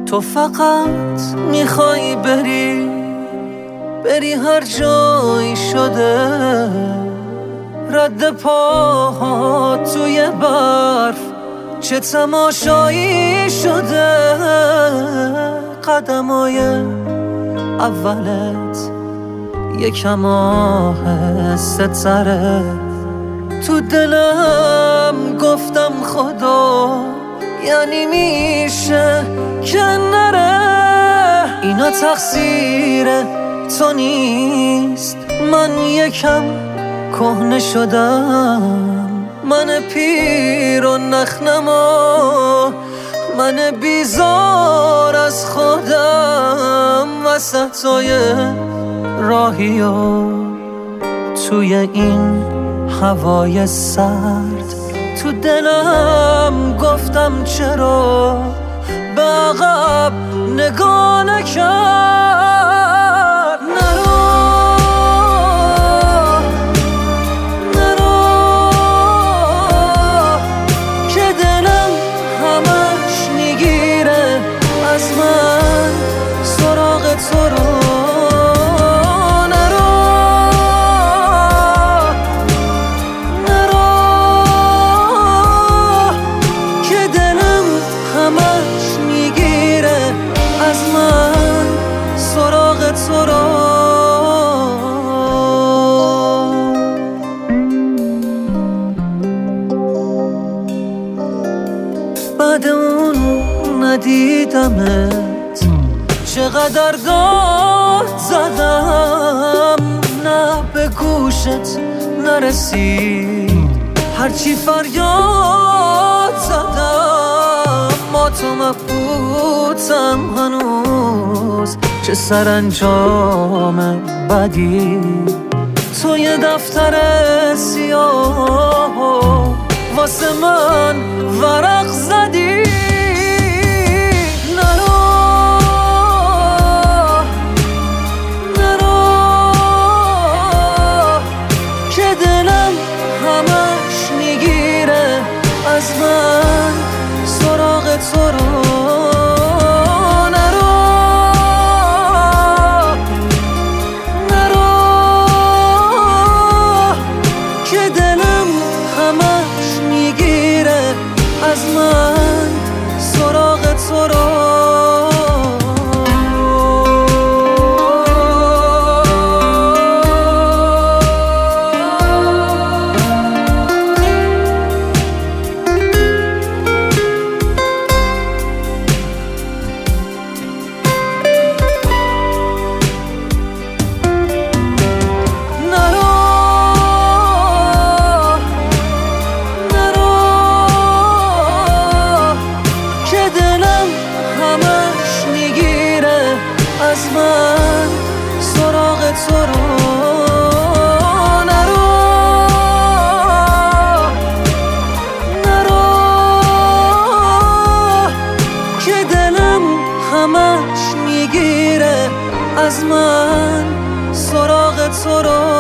تو فقط میخوای بری هر جایی شده، رد پاها توی برف چه تماشایی شده. قدمای اولت یکم آهسته تره، تو دلم گفتم خدا یعنی میشه که نره. اینا تقصیر تو نیست، من یکم کهنه شدم، من پیر و نخنما، من بیزار از خودم. وسطای راهی و توی این هوای سرد، تو دلم گفتم چرا به عقب نگاه نکرد. نرو که دلم همش میگیره از من سراغ تو رو. بعد اون ندیدمت چقدر داد زدم، نه به گوشت نرسید هرچی فریاد زدم. ما تو مبهوتم هنوز، چه سرانجام بدی. تو یه دفتر سیاه واسه من ورق زدی. نرو که دلم همش میگیره از من سراغ تو رو. از من سراغ تو رو. از من سراغ تو رو. نرو که دلم همش میگیره از من سراغ تو رو.